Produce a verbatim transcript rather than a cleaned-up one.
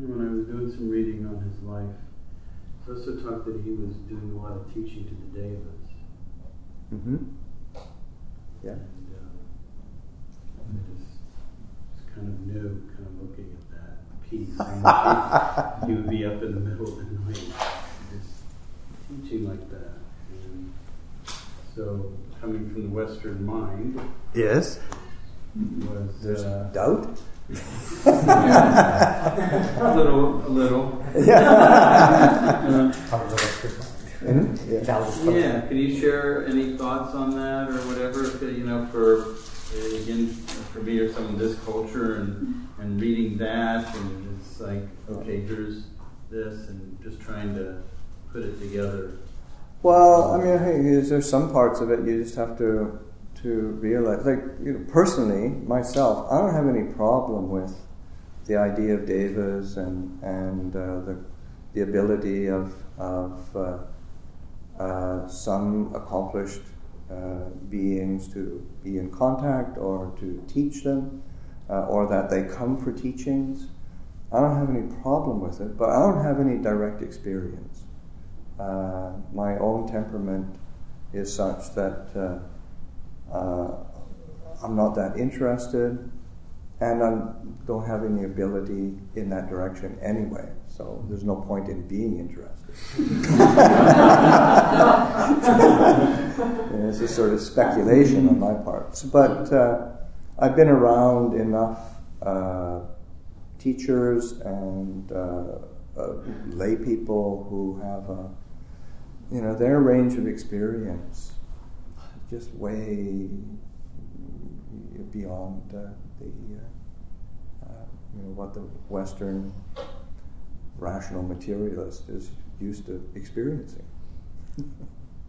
when I was doing some reading on his life, he also talked that he was doing a lot of teaching to the Devas. Mm-hmm. Yeah. And uh, I just, just kind of knew, kind of looking at that piece, and he, he would be up in the middle of the night, just teaching like that. And so, coming from the Western mind, yes, was there's uh, doubt. a little, a little. Yeah. Mm-hmm. Yeah. Yeah. Can you share any thoughts on that or whatever? You know, for again, for me or some of this culture and and reading that, and it's like, okay, here's this, and just trying to put it together. Well, I mean, I think is there's some parts of it you just have to to realize. Like, you know, personally, myself, I don't have any problem with the idea of devas and and uh, the the ability of of uh, uh, some accomplished uh, beings to be in contact or to teach them, uh, or that they come for teachings. I don't have any problem with it, but I don't have any direct experience. Uh, my own temperament is such that uh, uh, I'm not that interested, and I don't have any ability in that direction anyway, so there's no point in being interested. And it's a sort of speculation on my part. But uh, I've been around enough uh, teachers and uh, uh, lay people who have a You know, their range of experience just way beyond uh, the uh, uh, you know what the Western rational materialist is used to experiencing.